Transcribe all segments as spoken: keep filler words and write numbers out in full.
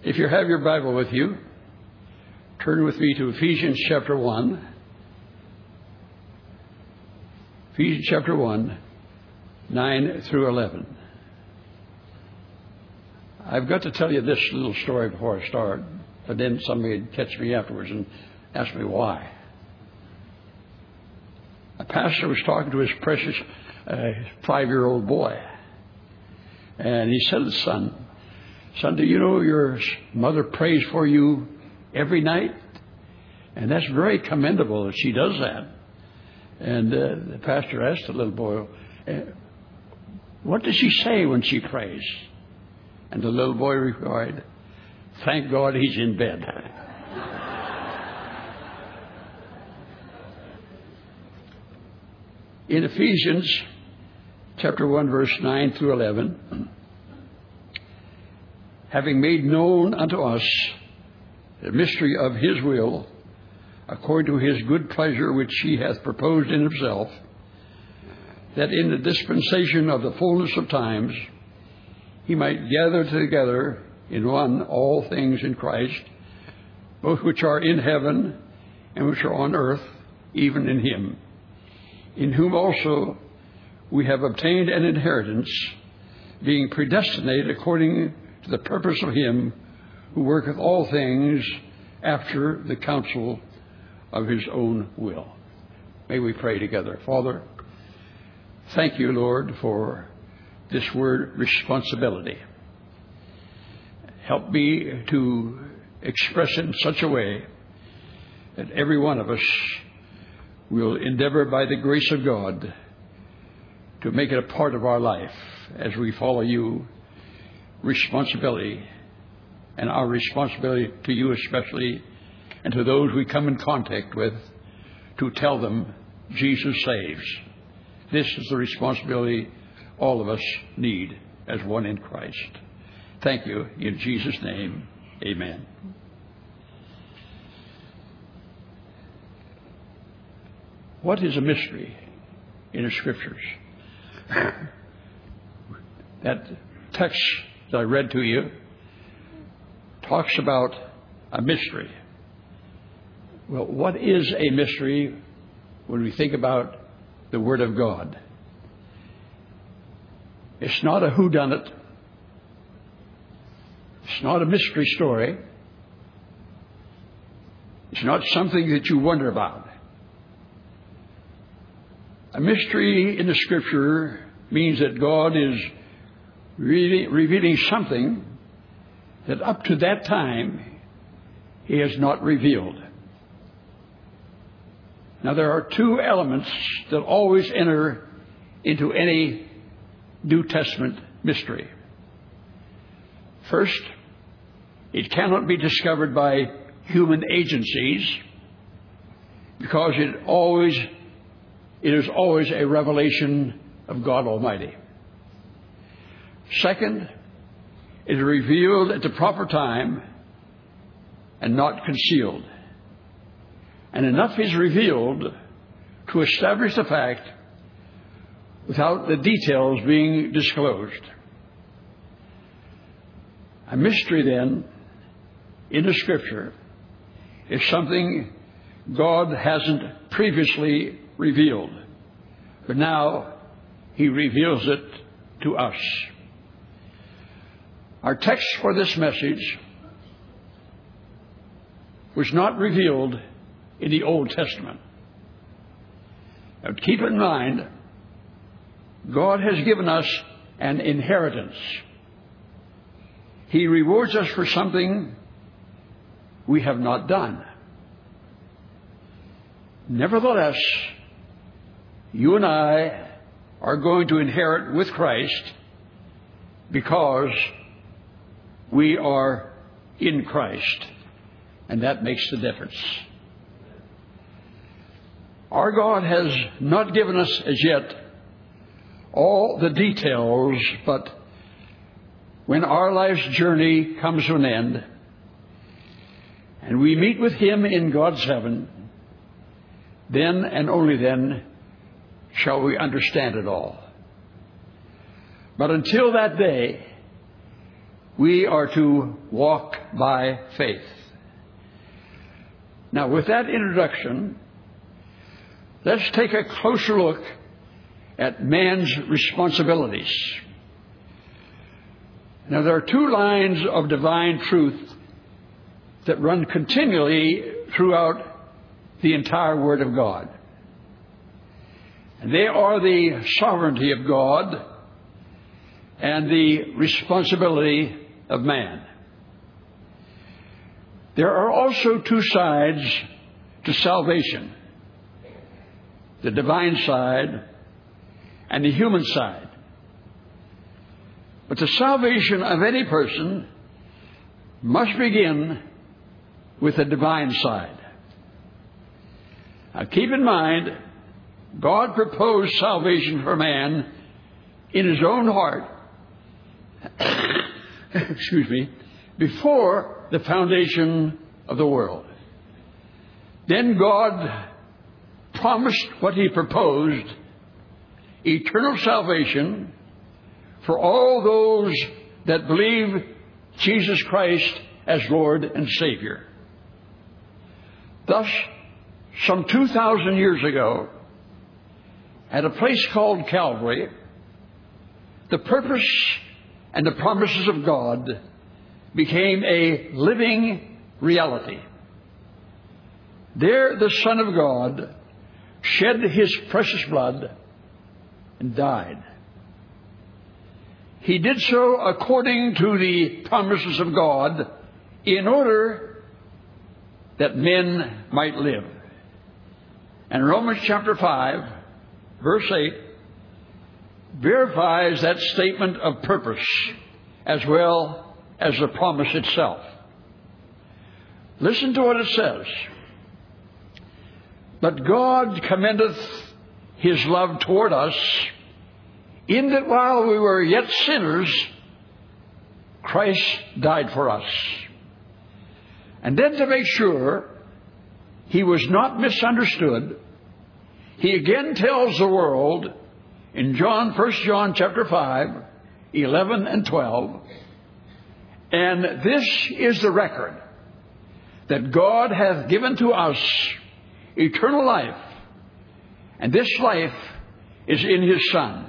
If you have your Bible with you, turn with me to Ephesians chapter one. Ephesians chapter one, nine through eleven. I've got to tell you this little story before I start, but then somebody would catch me afterwards and ask me why. A pastor was talking to his precious uh, five-year-old boy, and he said to the son, "Son, do you know your mother prays for you every night? And that's very commendable that she does that." And uh, the pastor asked the little boy, "What does she say when she prays?" And the little boy replied, "Thank God he's in bed." In Ephesians chapter one, verse nine through eleven, having made known unto us the mystery of his will, according to his good pleasure which he hath proposed in himself, that in the dispensation of the fullness of times he might gather together in one all things in Christ, both which are in heaven and which are on earth, even in him, in whom also we have obtained an inheritance, being predestinated according to the purpose of him who worketh all things after the counsel of his own will. May we pray together. Father, thank you, Lord, for this word responsibility. Help me to express it in such a way that every one of us will endeavor by the grace of God to make it a part of our life as we follow you. Responsibility, and our responsibility to you especially, and to those we come in contact with, to tell them Jesus saves. This is the responsibility all of us need as one in Christ. Thank you. In Jesus' name, amen. What is a mystery in the Scriptures? That text that I read to you talks about a mystery. Well, what is a mystery when we think about the Word of God? It's not a whodunit. It's not a mystery story. It's not something that you wonder about. A mystery in the Scripture means that God is really revealing something that up to that time he has not revealed. Now, there are two elements that always enter into any New Testament mystery. First, it cannot be discovered by human agencies because it always it is always a revelation of God Almighty. Second, it is revealed at the proper time and not concealed. And enough is revealed to establish the fact without the details being disclosed. A mystery, then, in the Scripture is something God hasn't previously revealed, but now he reveals it to us. Our text for this message was not revealed in the Old Testament. Now, keep in mind, God has given us an inheritance. He rewards us for something we have not done. Nevertheless, you and I are going to inherit with Christ because we are in Christ, and that makes the difference. Our God has not given us as yet all the details, but when our life's journey comes to an end and we meet with him in God's heaven, then and only then shall we understand it all. But until that day, we are to walk by faith. Now, with that introduction, let's take a closer look at man's responsibilities. Now, there are two lines of divine truth that run continually throughout the entire Word of God. And they are the sovereignty of God and the responsibility of man. There are also two sides to salvation: the divine side and the human side. But the salvation of any person must begin with the divine side. Now, keep in mind, God proposed salvation for man in His own heart, excuse me, before the foundation of the world. Then God promised what He proposed: eternal salvation for all those that believe Jesus Christ as Lord and Savior. Thus, some two thousand years ago, at a place called Calvary, the purpose and the promises of God became a living reality. There, the Son of God shed His precious blood and died. He did so according to the promises of God in order that men might live. And Romans chapter five, verse eight, verifies that statement of purpose as well as the promise itself. Listen to what it says. But God commendeth His love toward us, in that while we were yet sinners, Christ died for us. And then, to make sure He was not misunderstood, He again tells the world in John, First John chapter five, eleven and twelve, and this is the record, that God hath given to us eternal life, and this life is in His Son.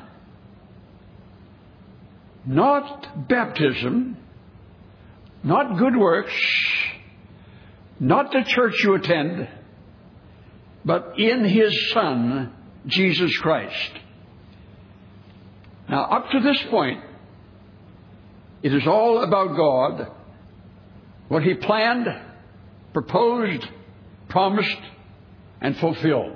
Not baptism, not good works, not the church you attend, but in His Son, Jesus Christ. Now, up to this point, it is all about God, what He planned, proposed, promised, and fulfilled.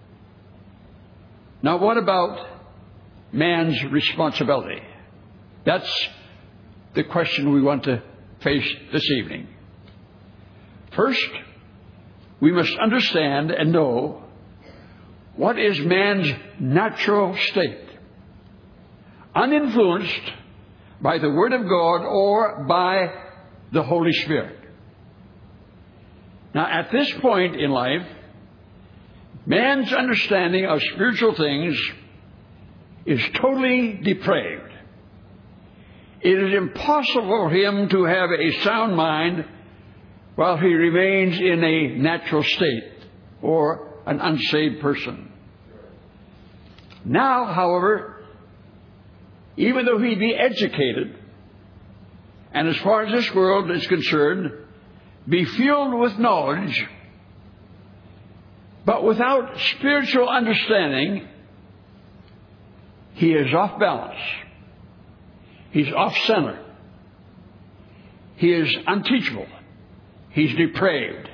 Now, what about man's responsibility? That's the question we want to face this evening. First, we must understand and know what is man's natural state, uninfluenced by the Word of God or by the Holy Spirit. Now, at this point in life, man's understanding of spiritual things is totally depraved. It is impossible for him to have a sound mind while he remains in a natural state or an unsaved person. Now, however, even though he be educated, and as far as this world is concerned, be filled with knowledge, but without spiritual understanding, he is off balance. He's off center. He is unteachable. He's depraved.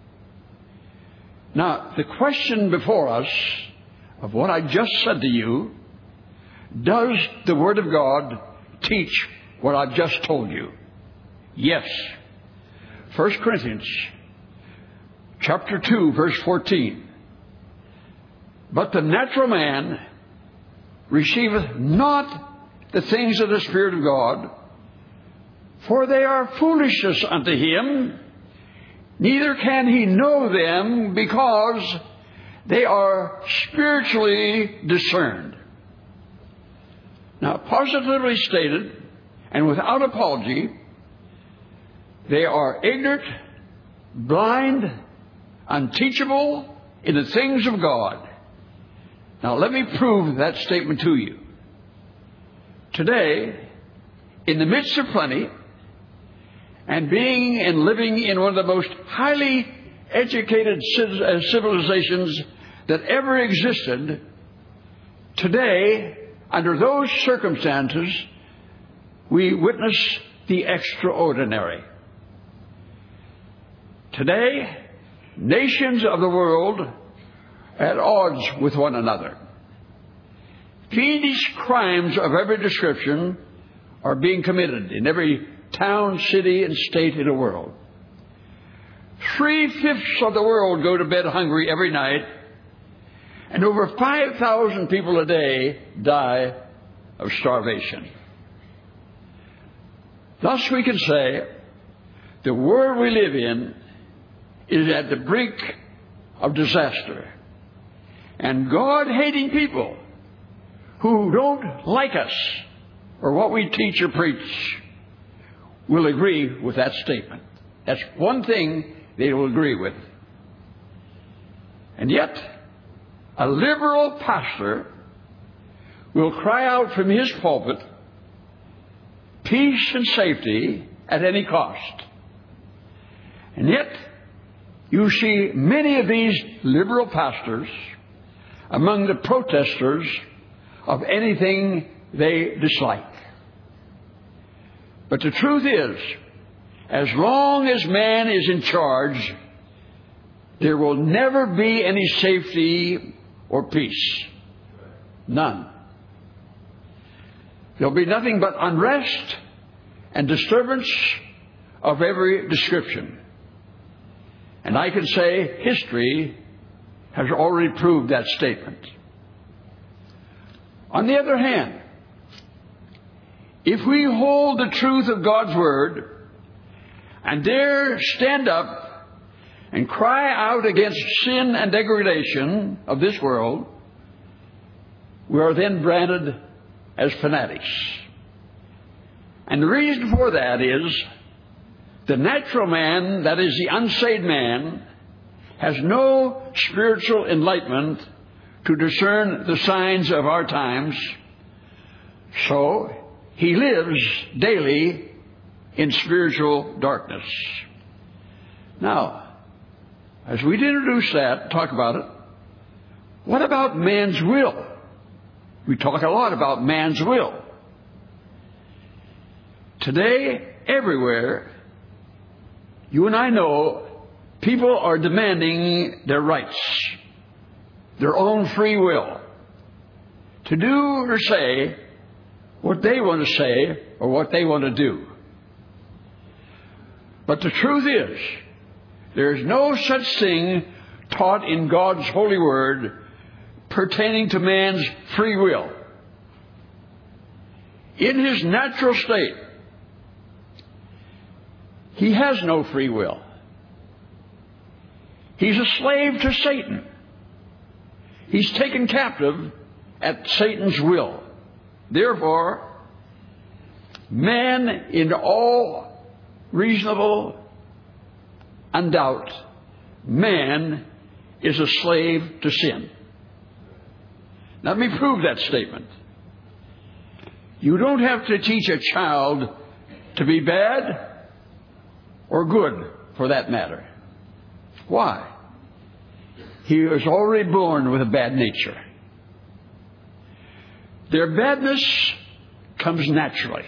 Now, the question before us of what I just said to you, does the Word of God teach what I've just told you? Yes. First Corinthians chapter two, verse fourteen. But the natural man receiveth not the things of the Spirit of God, for they are foolishness unto him, neither can he know them, because they are spiritually discerned. Now, positively stated, and without apology, They are ignorant, blind, unteachable in the things of God. Now let me prove that statement to you. Today, in the midst of plenty, and being and living in one of the most highly educated civilizations that ever existed, today, under those circumstances, we witness the extraordinary. Today, nations of the world are at odds with one another. Fiendish crimes of every description are being committed in every town, city, and state in the world. Three-fifths of the world go to bed hungry every night, and over five thousand people a day die of starvation. Thus we can say the world we live in is at the brink of disaster. And God-hating people who don't like us or what we teach or preach will agree with that statement. That's one thing they will agree with. And yet, a liberal pastor will cry out from his pulpit, peace and safety at any cost. And yet, you see many of these liberal pastors among the protesters of anything they dislike. But the truth is, as long as man is in charge, there will never be any safety or peace. None. There'll be nothing but unrest and disturbance of every description. And I can say history has already proved that statement. On the other hand, if we hold the truth of God's Word and dare stand up and cry out against sin and degradation of this world, we are then branded as fanatics. And the reason for that is the natural man, that is the unsaved man, has no spiritual enlightenment to discern the signs of our times. So he lives daily in spiritual darkness. Now, as we introduce that, talk about it, what about man's will? We talk a lot about man's will. Today, everywhere, you and I know people are demanding their rights, their own free will, to do or say what they want to say or what they want to do. But the truth is, there is no such thing taught in God's holy word pertaining to man's free will. In his natural state, he has no free will. He's a slave to Satan. He's taken captive at Satan's will. Therefore, man, in all reasonable undoubt, man is a slave to sin. Let me prove that statement. You don't have to teach a child to be bad or good, for that matter. Why? He was already born with a bad nature. Their badness comes naturally.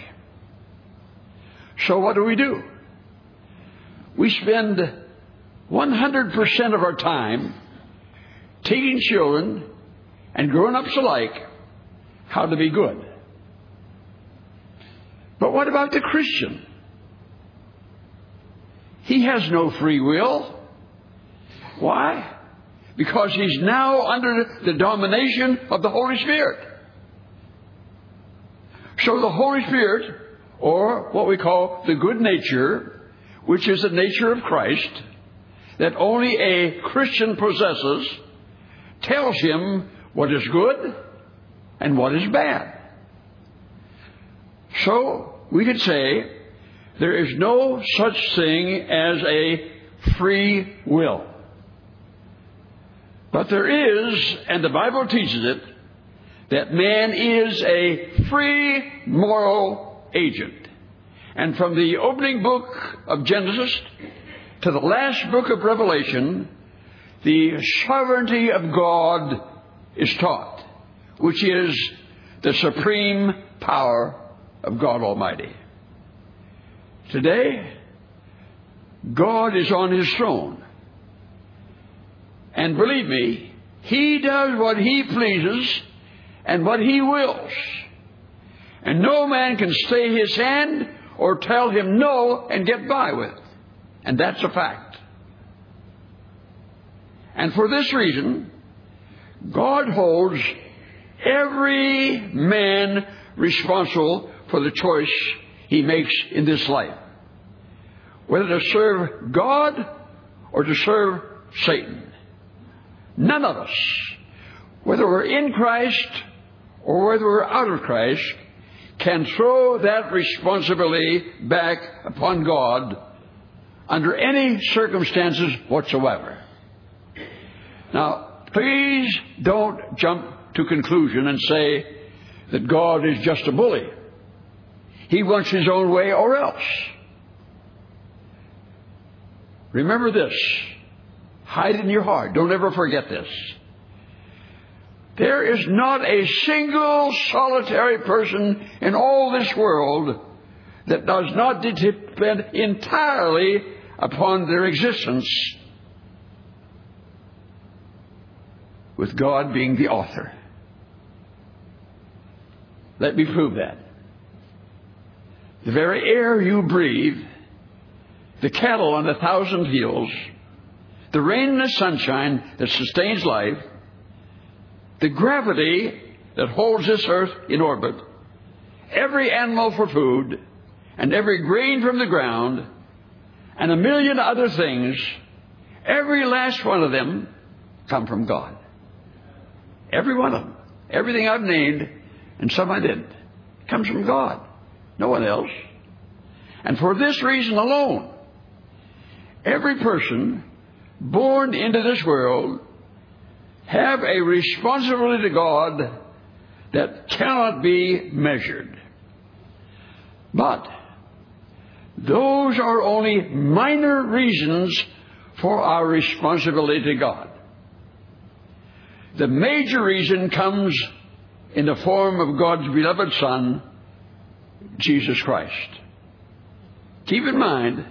So what do we do? We spend one hundred percent of our time teaching children and grown-ups alike how to be good. But what about the Christian? He has no free will. Why? Because he's now under the domination of the Holy Spirit. So the Holy Spirit, or what we call the good nature, which is the nature of Christ, that only a Christian possesses, tells him what is good and what is bad. So we could say there is no such thing as a free will. But there is, and the Bible teaches it, that man is a free moral agent. And from the opening book of Genesis to the last book of Revelation, the sovereignty of God is taught, which is the supreme power of God Almighty. Today, God is on His throne. And believe me, He does what He pleases and what He wills. And no man can stay His hand or tell Him no and get by with it. And that's a fact. And for this reason, God holds every man responsible for the choice he makes in this life, whether to serve God or to serve Satan. None of us, whether we're in Christ or whether we're out of Christ, can throw that responsibility back upon God under any circumstances whatsoever. Now, please don't jump to conclusion and say that God is just a bully. He wants His own way or else. Remember this. Hide it in your heart. Don't ever forget this. There is not a single solitary person in all this world that does not depend entirely upon their existence, with God being the author. Let me prove that. The very air you breathe, the cattle on a thousand hills, the rain and the sunshine that sustains life, the gravity that holds this earth in orbit, every animal for food, and every grain from the ground, and a million other things, every last one of them come from God. Every one of them. Everything I've named, and some I didn't, comes from God. No one else. And for this reason alone, every person born into this world have a responsibility to God that cannot be measured. But those are only minor reasons for our responsibility to God. The major reason comes in the form of God's beloved Son, Jesus Christ. Keep in mind,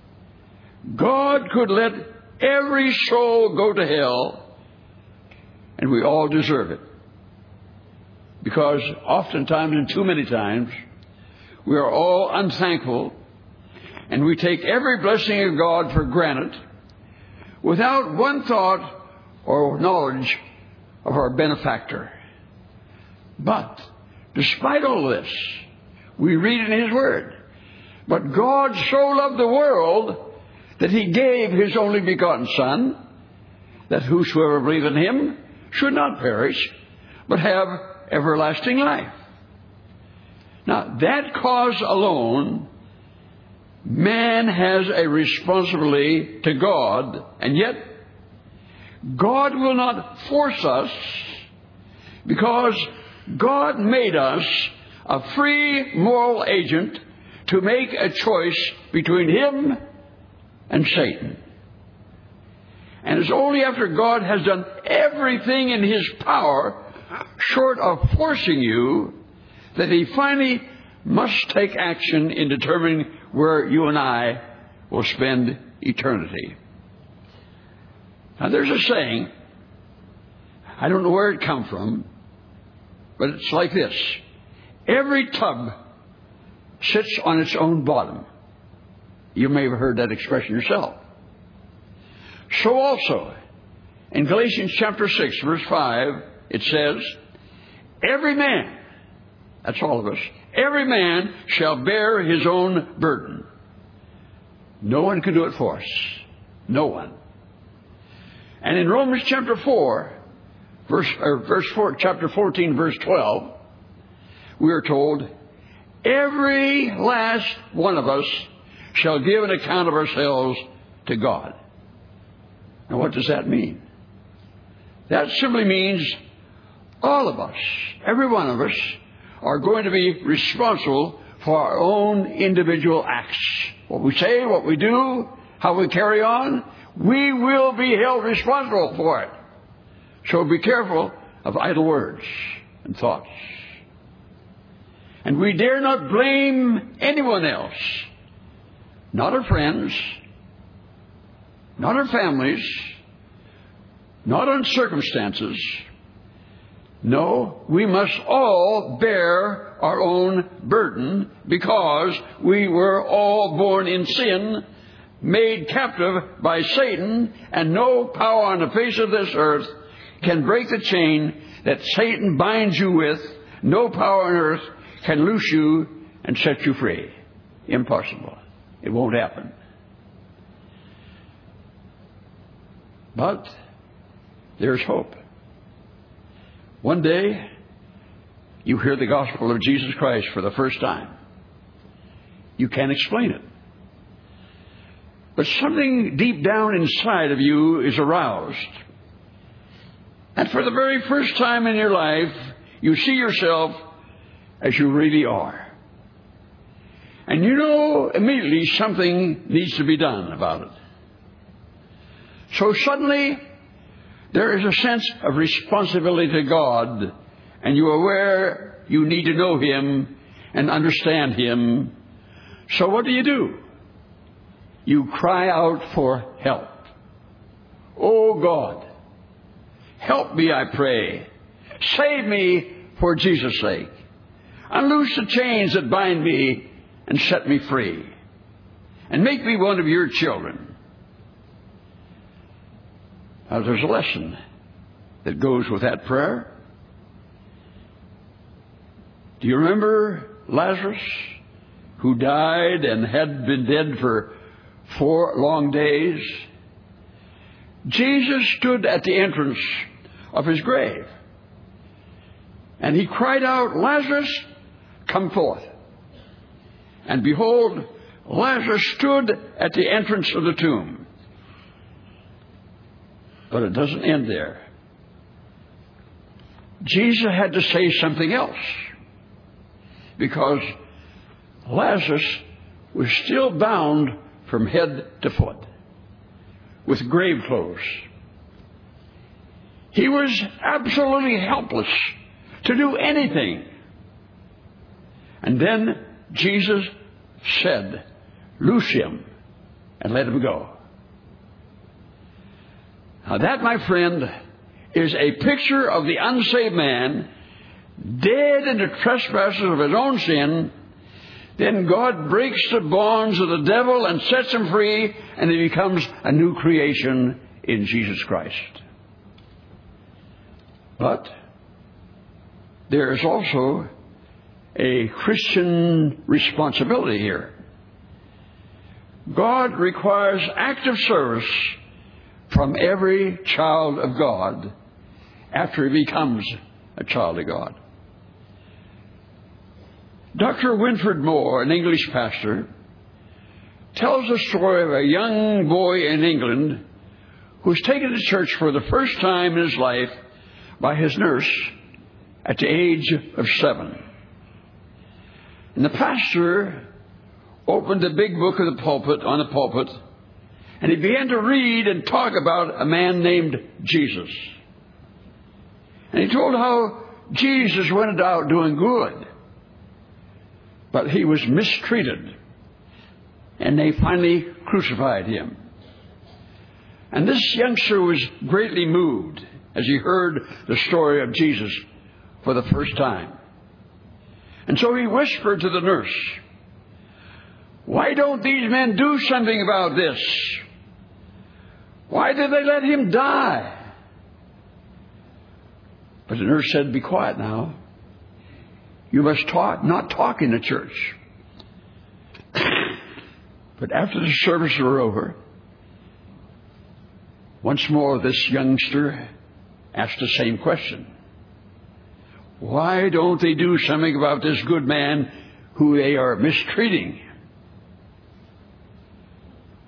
God could let every soul go to hell, and we all deserve it. Because oftentimes, and too many times, we are all unthankful, and we take every blessing of God for granted without one thought or knowledge of our benefactor. But despite all this, we read in His Word, but God so loved the world that He gave His only begotten Son, that whosoever believeth in Him should not perish, but have everlasting life. Now, that cause alone, man has a responsibility to God, and yet God will not force us, because God made us a free moral agent to make a choice between Him and Satan. And it's only after God has done everything in His power, short of forcing you, that He finally must take action in determining where you and I will spend eternity. Now, there's a saying, I don't know where it comes from, but it's like this. Every tub sits on its own bottom. You may have heard that expression yourself. So also, in Galatians chapter six, verse five, it says, every man, that's all of us, every man shall bear his own burden. No one can do it for us. No one. And in Romans chapter four, verse, or verse four, chapter fourteen, verse twelve, we are told, every last one of us shall give an account of ourselves to God. Now, what does that mean? That simply means all of us, every one of us, are going to be responsible for our own individual acts. What we say, what we do, how we carry on, we will be held responsible for it. So be careful of idle words and thoughts. And we dare not blame anyone else. Not our friends, not our families, not on circumstances. No, we must all bear our own burden because we were all born in sin, made captive by Satan, and no power on the face of this earth can break the chain that Satan binds you with. No power on earth can loose you and set you free. Impossible. It won't happen. But there's hope. One day, you hear the gospel of Jesus Christ for the first time. You can't explain it. But something deep down inside of you is aroused. And for the very first time in your life, you see yourself as you really are. And you know immediately something needs to be done about it. So suddenly, there is a sense of responsibility to God, and you are aware you need to know Him and understand Him. So what do you do? You cry out for help. Oh God, help me, I pray. Save me for Jesus' sake. Unloose the chains that bind me and set me free. And make me one of your children. Now, there's a lesson that goes with that prayer. Do you remember Lazarus, who died and had been dead for four long days? Jesus stood at the entrance of his grave, and he cried out, Lazarus, come forth. And behold, Lazarus stood at the entrance of the tomb. But it doesn't end there. Jesus had to say something else, because Lazarus was still bound from head to foot with grave clothes. He was absolutely helpless to do anything. And then Jesus said, loose him and let him go. Now that, my friend, is a picture of the unsaved man, dead in the trespasses of his own sin. Then God breaks the bonds of the devil and sets him free, and he becomes a new creation in Jesus Christ. But there is also a Christian responsibility here. God requires active service from every child of God after he becomes a child of God. Doctor Winfred Moore, an English pastor, tells the story of a young boy in England who was taken to church for the first time in his life by his nurse at the age of seven. And the pastor opened the big book of the pulpit, on the pulpit, and he began to read and talk about a man named Jesus. And he told how Jesus went out doing good, but he was mistreated, and they finally crucified him. And this youngster was greatly moved as he heard the story of Jesus for the first time. And so he whispered to the nurse, why don't these men do something about this? Why did they let him die? But the nurse said, be quiet now. You must talk, not talk in the church. But after the service were over, once more this youngster asked the same question. Why don't they do something about this good man who they are mistreating?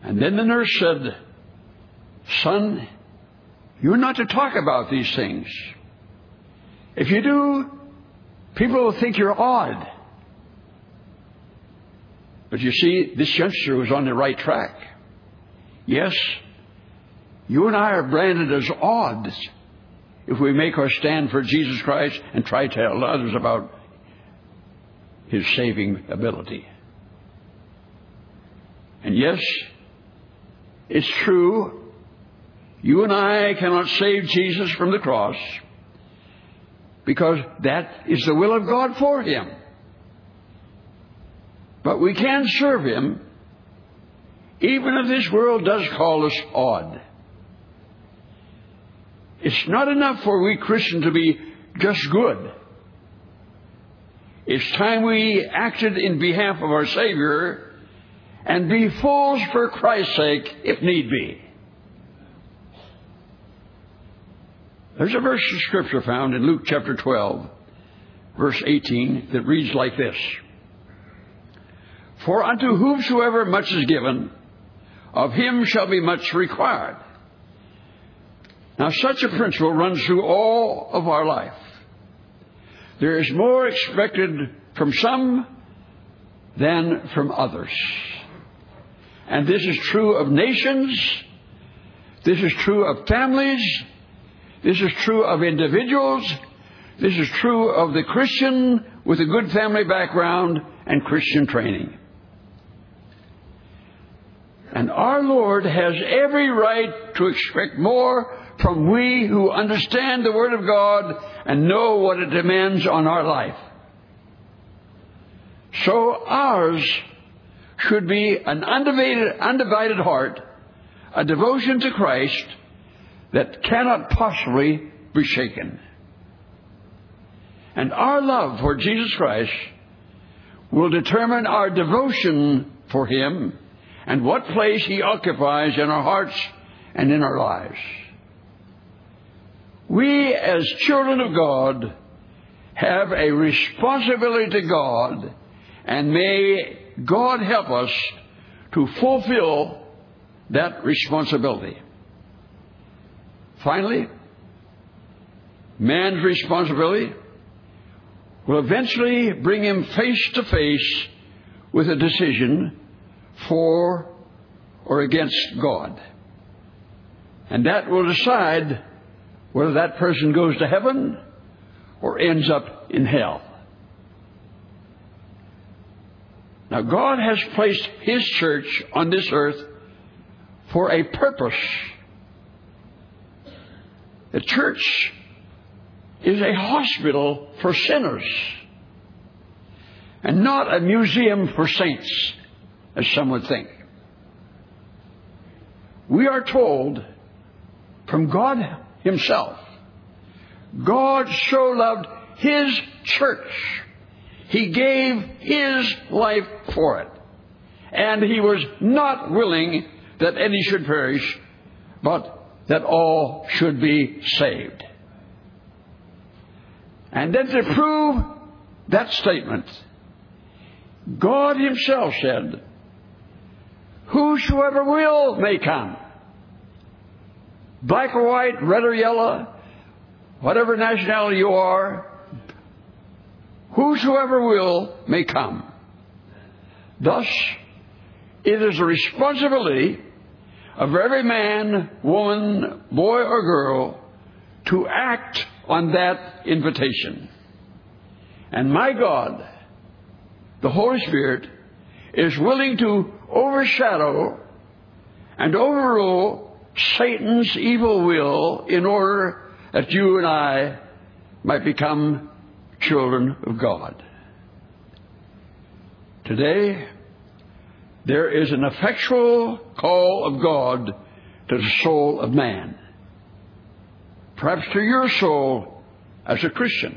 And then the nurse said, "Son, you're not to talk about these things. If you do, people will think you're odd." But you see, this youngster was on the right track. Yes, you and I are branded as odd if we make our stand for Jesus Christ and try to tell others about His saving ability. And yes, it's true, you and I cannot save Jesus from the cross because that is the will of God for Him. But we can serve Him even if this world does call us odd. It's not enough for we Christians to be just good. It's time we acted in behalf of our Savior and be fools for Christ's sake if need be. There's a verse of Scripture found in Luke chapter twelve, verse eighteen, that reads like this: "For unto whomsoever much is given, of him shall be much required." Now, such a principle runs through all of our life. There is more expected from some than from others. And this is true of nations. This is true of families. This is true of individuals. This is true of the Christian with a good family background and Christian training. And our Lord has every right to expect more from we who understand the Word of God and know what it demands on our life. So ours should be an undivided, undivided heart, a devotion to Christ that cannot possibly be shaken. And our love for Jesus Christ will determine our devotion for Him and what place He occupies in our hearts and in our lives. We, as children of God, have a responsibility to God, and may God help us to fulfill that responsibility. Finally, man's responsibility will eventually bring him face to face with a decision for or against God. And that will decide whether that person goes to heaven or ends up in hell. Now, God has placed His church on this earth for a purpose. The church is a hospital for sinners and not a museum for saints, as some would think. We are told from God Himself, God so loved His church, He gave His life for it. And He was not willing that any should perish, but that all should be saved. And then to prove that statement, God Himself said, "Whosoever will may come." Black or white, red or yellow, whatever nationality you are, whosoever will may come. Thus, it is the responsibility of every man, woman, boy, or girl to act on that invitation. And my God, the Holy Spirit, is willing to overshadow and overrule Satan's evil will in order that you and I might become children of God. Today, there is an effectual call of God to the soul of man. Perhaps to your soul as a Christian.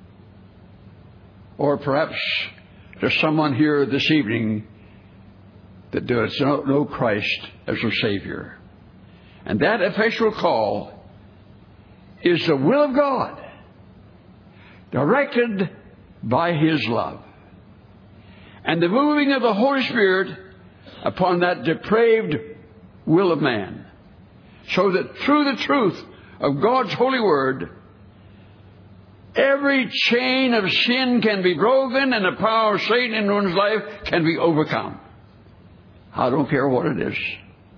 Or perhaps to someone here this evening that does not know Christ as their Savior. And that effectual call is the will of God, directed by His love. And the moving of the Holy Spirit upon that depraved will of man, so that through the truth of God's holy word, every chain of sin can be broken and the power of Satan in one's life can be overcome. I don't care what it is.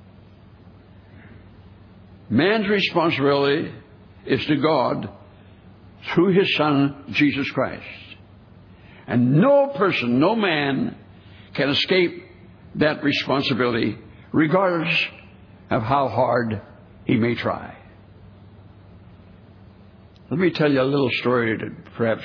Man's responsibility is to God through His Son, Jesus Christ. And no person, no man can escape that responsibility, regardless of how hard he may try. Let me tell you a little story to perhaps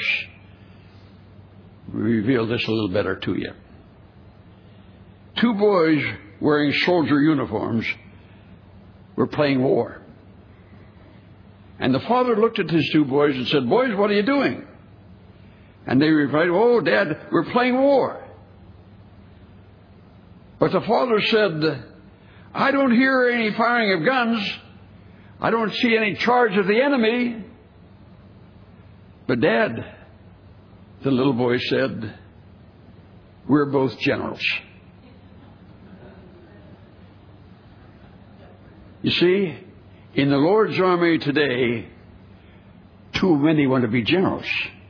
reveal this a little better to you. Two boys wearing soldier uniforms were playing war. And the father looked at his two boys and said, "Boys, what are you doing?" And they replied, "Oh, Dad, we're playing war." But the father said, "I don't hear any firing of guns. I don't see any charge of the enemy." "But Dad," the little boy said, "we're both generals." You see, in the Lord's army today, too many want to be generals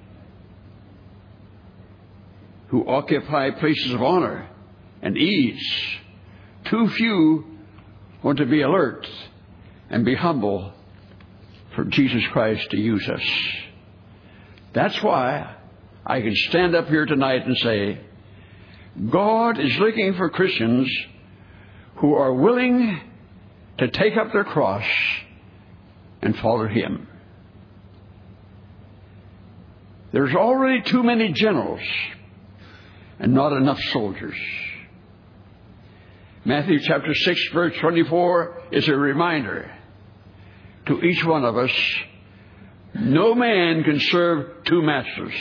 who occupy places of honor and ease. Too few want to be alert and be humble for Jesus Christ to use us. That's why I can stand up here tonight and say, God is looking for Christians who are willing to take up their cross and follow Him. There's already too many generals and not enough soldiers. Matthew chapter six, verse twenty-four is a reminder to each one of us, no man can serve two masters.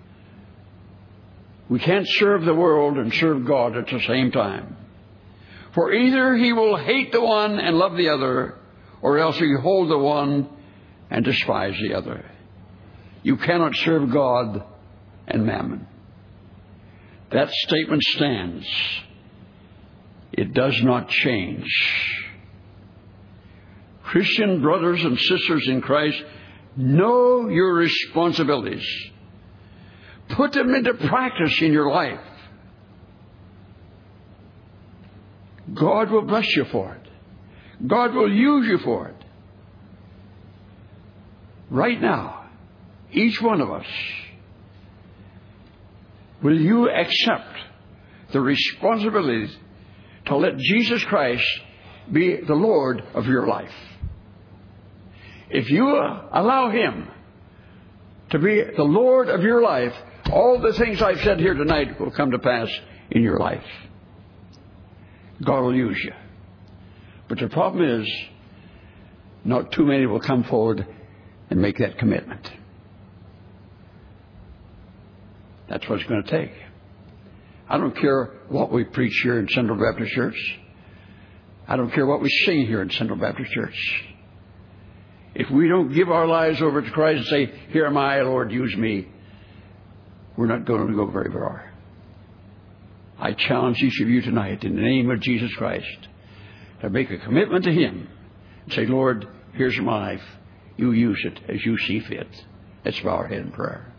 We can't serve the world and serve God at the same time. For either he will hate the one and love the other, or else he hold the one and despise the other. You cannot serve God and mammon. That statement stands. It does not change. Christian brothers and sisters in Christ, know your responsibilities. Put them into practice in your life. God will bless you for it. God will use you for it. Right now, each one of us, will you accept the responsibility to let Jesus Christ be the Lord of your life? If you allow Him to be the Lord of your life, all the things I've said here tonight will come to pass in your life. God will use you. But the problem is, not too many will come forward and make that commitment. That's what it's going to take. I don't care what we preach here in Central Baptist Church. I don't care what we sing here in Central Baptist Church. If we don't give our lives over to Christ and say, "Here am I, Lord, use me," we're not going to go very far. I challenge each of you tonight in the name of Jesus Christ to make a commitment to Him and say, "Lord, here's my life. You use it as you see fit." Let's bow our head in prayer.